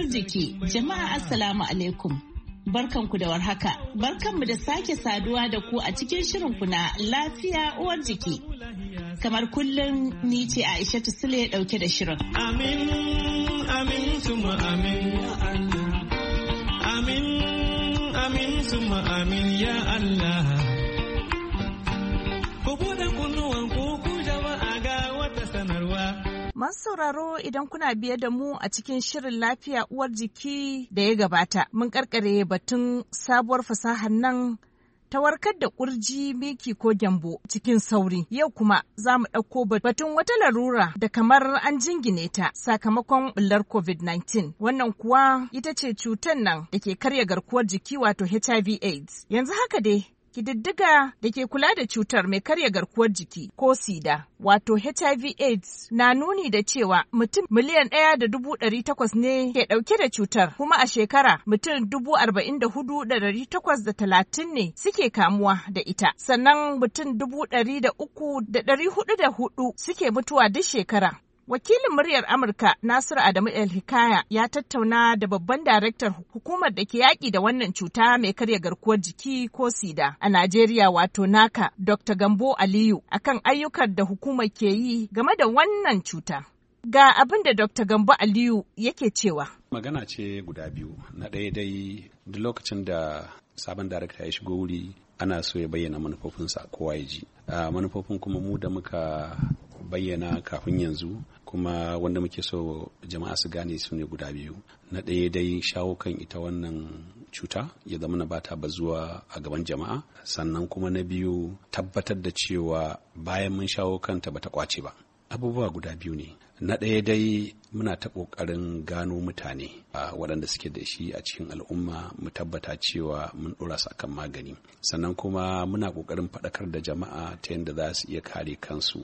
jiki. Jama'a assalamu alaikum. Barkanku da warhaka. Barkanmu da sake saduwa da ku a cikin shirinku na lafiya uwar jiki. Kamar kullum ni ce Aishatu Sule dauke da shirin. Amin, amin, suma amin, ya Allah. Amin, amin, suma amin, ya Allah. Ku buɗe kunnuwan ku jama'a ga wata sanarwa. Masu sauraro idan kuna biye da mu a cikin shirin lafiya uwar jiki da ya gabata, mun karkare batun sabuwar fasahar nan ta warkar da kurji, miki ko gyambo cikin sauri. Yau kuma za mu ɗauko batun wata larura da kamar an jingine ta sakamakon ɓullar COVID-19. Wannan kuwa ita ce cutar nan da ke karya garkuwar jiki wato HIV/AIDS. Yanzu haka dai kididdiga da ke kula da cutar mai karya garkuwar jiki ko sida wato HIV/AIDS na nuni da cewa mutum miliyan 1.800 ne ke ɗauke da cutar, kuma a shekara mutum 44,830 ne suke kamuwa da ita, sannan mutum 300,404 suke mutuwa duk shekara. Wakilin muryar Amurka Nasiru Adamu El-Hikaya ya tattauna da babban daraktar hukumar da ke yaƙi da wannan cuta mai karya garkuwar jiki ko sida a Najeriya wato NACA, Dr. Gambo Aliyu, akan ayyukan da hukumar ke yi game da wannan cuta. Ga abin da Dr. Gambo Aliyu yake cewa. Magana ce guda biyu. Na ɗaya dai duk lokacin da sabon darakta ya shigo wuri ana so ya bayyana manufofinsa kowa ya ji. Manufofin kuma mu da muka bayyana kafin yanzu kuma wanda muke so jama'a su gane su ne guda biyu. Na ɗaya dai shawo kan ita wannan cuta ya zama na bata bazuwa a gaban jama'a, sannan kuma na biyu tabbatar da cewa bayan mun shawo kanta bata kwace ba. Abubuwa guda biyu ne. Na ɗaya dai muna ta ƙoƙarin gano mutane waɗanda suke da shi a cikin al'umma, mu tabbata cewa mun ɗora su akan magani, sannan kuma muna ƙoƙarin faɗakar da jama'a ta yadda za su iya kare kansu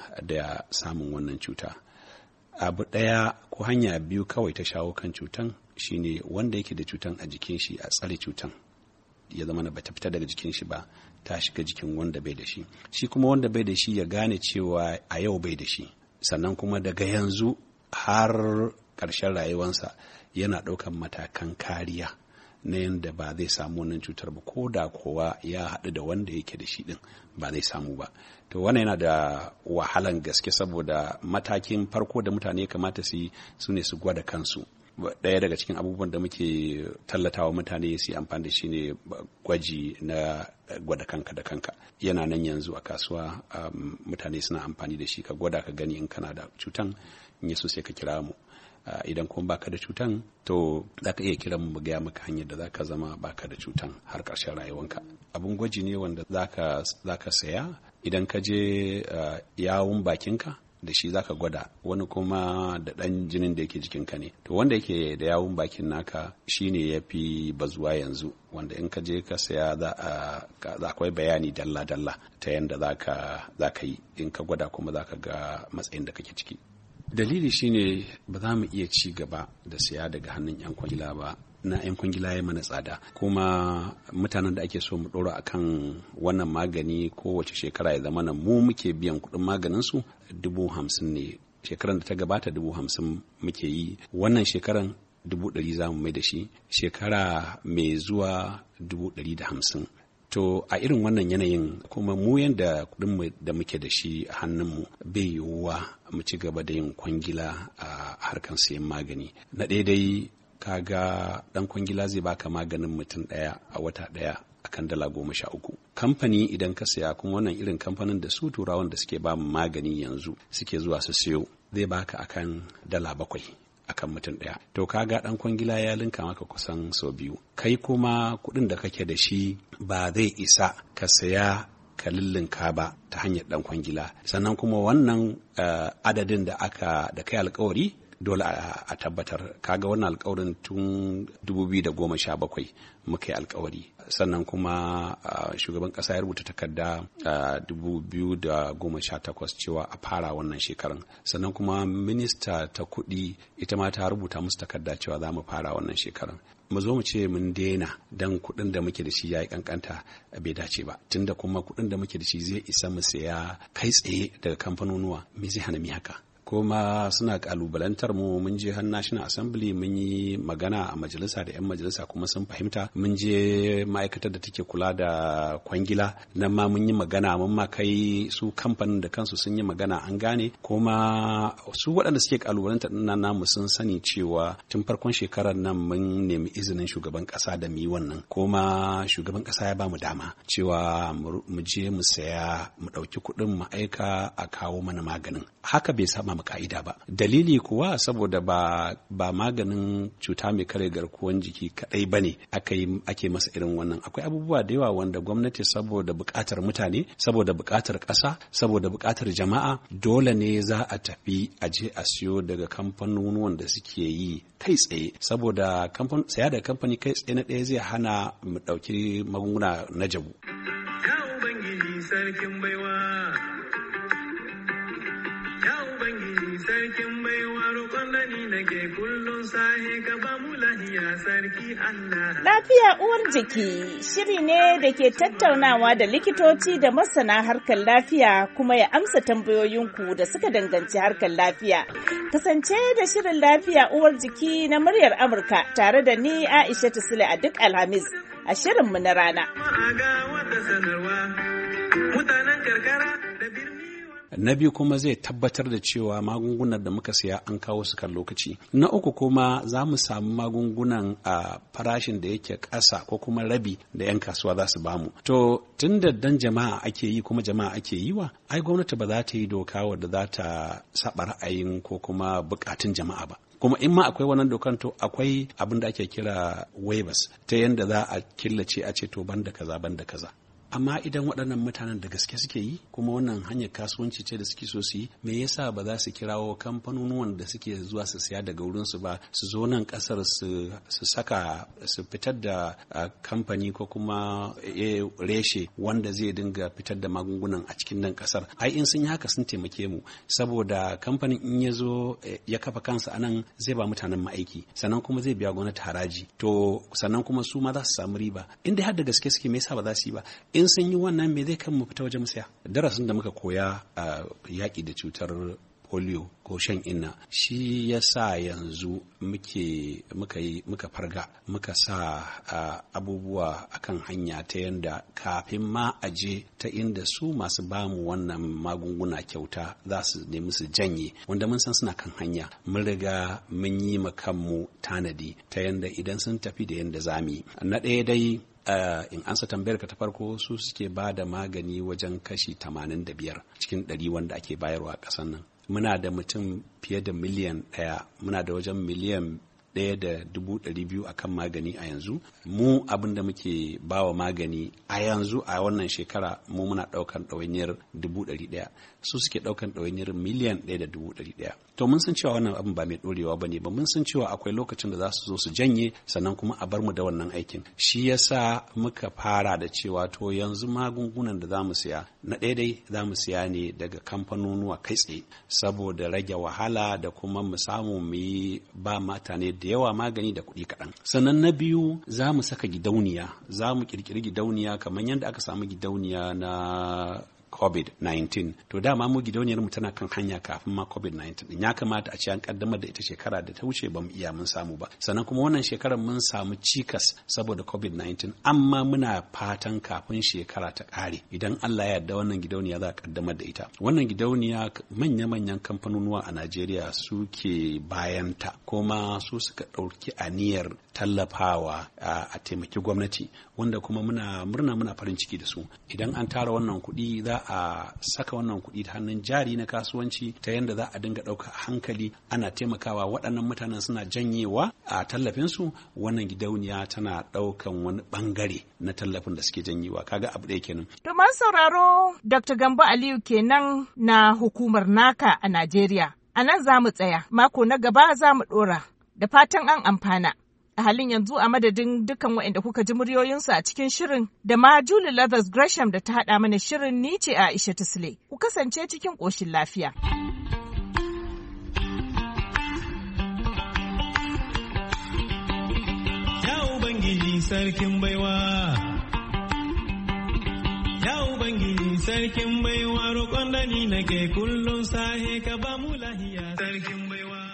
da samun wannan cuta. Abu ɗaya ko hanya biyu kawai ta shawo kan cutan shine wanda yake da cutan a jikin shi a tsare cutan ya zama na bata fita daga jikin shi ba, ta shiga jikin wanda bai da shi. Shi kuma wanda bai da shi ya gane cewa a yau bai da shi, sannan kuma daga yanzu har ƙarshen rayuwarsa yana ɗaukan matakan kariya na yadda ba zai samu wannan cutar ba, ko da kowa ya haɗu da wanda yake da shi ɗin ba zai samu ba. To wannan yana da wahalan gaske, saboda matakin farko da mutane kamata su yi su ne su gwada kansu. Ɗaya daga cikin abubuwan da muke tallatawa mutane su yi amfani da shi ne gwaji na gwada kanka da kanka. Yana nan yanzu a kasuwa, mutane suna amfani da shi. Ka gwada ka gani in kana da cutan, in yaso sai ka kira mu. Idan kuma baka da cutan, to za ka iya kiran mu gaya maka hanyar da za ka zama baka da cutan har ƙarshen rayuwanka. Abun gwaji ne wanda za ka saya. Idan ka je yawun bakinka da shi zaka gwada, wani kuma da ɗan jinin da yake jikinka ne. To wanda yake da yawun bakin naka shine yafi bazuwa yanzu, wanda in ka je ka saya za akwai bayani dalla-dalla ta yanda za ka yi. In ka gwada kuma za ka ga matsayin da kake ciki. Dalili shine ba za mu iya ci gaba da siya daga hannun 'yan kwangila ba. Na 'yan kwangila ya mana tsada, kuma mutanen da ake so mu ɗora akan wannan magani kowace shekara ya zama mu muke biyan kuɗin maganinsu 50,000 ne. Shekaran da ta gabata 50,000 muke yi, wannan shekaran 100,000 za mu mai da shi, shekara mai zuwa 150,000. To a irin wannan yanayin kuma mu yanda kuɗin da muke da shi a hannunmu bai yiwuwa mu ci gaba da yin kwangila a harkar sayan magani. Na daidai kaga dan kwangila zai baka maganin mutum ɗaya a wata ɗaya akan $13. Kamfani idan ka saya, kuma wannan irin kamfanin da su turawan da suke ba mu magani yanzu suke zuwa su siyo, zai baka akan $7 akan mutum ɗaya. To kaga dan kwangila ya linka maka kusan sau biyu. Kai kuma kuɗin da kake da shi ba zai isa ka saya ka lullunka ba ta hanyar dan kwangila. Sannan kuma wannan adadin da kai alkawari dole a tabbatar. Kaga wannan alkawarin tun 2017 muka yi alkawari, sannan kuma shugaban kasa ya rubuta takarda 2018 cewa a fara wannan shekaran, sannan kuma minista ta kuɗi ita ma ta rubuta musu takarda cewa za mu fara wannan shekaran. Mu zo mu ce mun daina dan kuɗin da muke da shi ya yi kankanta bai dace ba, tunda kuma kuɗin da muke da shi zai isa mu saya kai tsaye daga kamfanonuwa, me zai hana mi haka? kuma suna kalubalantar mu. Mun je har National Assembly mun yi magana a majalisa da 'yan majalisa kuma sun fahimta. Mun je ma'aikatar da take kula da kwangila nan ma mun yi magana, mun ma kai su kamfanin da kansu sun yi magana an gane, kuma su waɗanda suke kalubalantar nan namu sun sani cewa tun farkon shekarar nan mun nemi izinin shugaban ƙasa da mu yi wannan, kuma shugaban ƙasa ya ba mu dama cewa mu je mu saya mu ɗauki kuɗin mu aika a kawo mana maganin. Haka bai saba mu ka'ida ba. Dalili kuwa saboda ba maganin cuta mai kare garkuwan jiki kaɗai ba ne ake masa irin wannan. Akwai abubuwa da yawa wanda gwamnati saboda buƙatar mutane, saboda buƙatar ƙasa, saboda buƙatar jama'a, dole ne za a tafi a je a siyo daga kamfanonuwan da suke yi kai tsaye, saboda saya da kamfani kai tsaye na ɗaya zai hana mu ɗauki magunguna na jabu. Ya Ubangiji sarkin baiwa, ya Ubangiji sarkin baiwa, roƙon da ni nake kullum sahe ka ba mu lahiya sarki Allah. Lafiya uwar jiki shiri ne da ke tattaunawa da likitoci da masana harkar lafiya kuma ya amsa tambayoyinku da suka danganci harkar lafiya. Kasance da shirin lafiya uwar jiki na muryar Amurka tare da ni Aisha Sule a duk Alhamis a shirinmu na rana. Na biyu kuma zai tabbatar da cewa magungunan da muka siya an kawo su kan lokaci. Na uku kuma za mu samu magungunan a farashin da yake ƙasa ko kuma rabi da 'yan kasuwa za su bamu. To tun da dan jama'a ake yi kuma jama'a ake yi wa, ai gwamnati ba za ta yi doka wadda za ta saba ra'ayin ko kuma bukatun jama'a ba. Kuma in ma akwai wannan dokan to akwai abin da ake kira waivers ta yanda za a killace a ce to banda kaza banda kaza. Amma idan waɗannan mutanen da gaske suke yi kuma wannan hanyar kasuwanci ce da suke so su yi, me yasa ba za su kirawo kamfanonuwan da suke zuwa su siya daga wurinsu ba, su zo nan ƙasar su fitar da kamfani ko kuma reshe wanda zai dinga fitar da magungunan a cikin nan ƙasar. Ai in sun yi haka sun taimake mu, saboda kamfanin in ya zo ya kafa kansa a nan zai ba mutanen ma'aiki, sannan kuma zai biya gwamnati haraji, to sannan kuma su ma za su samu riba. Inda har da gaske suke, me yasa ba za su yi ba? In sun yi wannan, me zai kan mu fita wajen musaya? Darasin da muka koya a yaƙi da cutar polio ko shan inna shi ya sa yanzu muka farga muka sa abubuwa akan hanya ta yanda kafin ma aje ta inda su masu bamu wannan magunguna kyauta za su nemi su janye, wanda mun san suna kan hanya. Mun riga mun yi ma kanmu tanadi ta yanda idan sun tafi da yanda zamu yi. Na ɗaya dai in ansa tambayar ka ta farko, su suke ba da magani wajen kashi 85 cikin 100 wanda ake bayarwa a ƙasar nan. Muna da mutum fiye da miliyan 1, muna da wajen miliyan 1.200,000 akan magani a yanzu. Mu abin da muke bawa magani a yanzu a wannan shekara mu muna ɗaukan ɗawainiyar 100,000, su suke ɗaukan ɗawainiyar miliyan 1.100,000. To mun san cewa wannan abin ba mai ɗorewa ba ne ba, mun san cewa akwai lokacin da za su zo su janye sannan kuma a bar mu da wannan aikin. Shi yasa muka fara da cewa to yanzu magungunan da za mu siya, na ɗaya dai za mu siya ne daga kamfanonuwa kai tsaye saboda rage wahala da kuma mu samu mu yi ba mutane da yawa magani da kuɗi kaɗan. Sannan na biyu za mu saka gidauniya, za mu ƙirƙiri gidauniya kamar yadda aka samu gidauniya na COVID-19. To dama mu gidauniyar mu tana kan hanya kafin ma COVID-19 din. Ya kamata a ce an kaddamar da ita shekara da ta wuce, ba mu iya mun samu ba. Sannan kuma wannan shekarar mun samu cikas saboda COVID-19, amma muna fatan kafin shekara ta ƙare idan Allah ya yarda wannan gidauniya za a kaddamar da ita. Wannan gidauniya manya-manyan kamfanonuwa a Najeriya suke bayanta, kuma su suka ɗauki aniyar tallafawa a taimaki gwamnati, wanda kuma muna farin ciki da su. Idan an tara wannan kuɗi za a saka wannan kuɗi ta hannun jari na kasuwanci ta yadda za a dinga ɗauka hankali ana taimakawa waɗannan mutanen suna janyewa a tallafinsu. Wannan gidauniya tana ɗaukan wani ɓangare na tallafin da suke janyewa. Kaga abu ɗaya kenan. To masu sauraro, Dr. Gambo Aliyu kenan na hukumar NACA a Najeriya. A nan za mu tsaya, mako na gaba za mu ɗora. Da fatan an amfana. A halin yanzu a madadin dukkan waɗanda kuka ji muryoyinsu a cikin shirin da ma Julie Leathers Gresham da ta haɗa mana shirin, ni ce Aisha Sule. Ku kasance cikin ƙoshin lafiya. Ya Ubangiji sarkin baiwa, ya Ubangiji sarkin baiwa roƙon da ni nake kullum sahe ka ba mu lahiya sarkin baiwa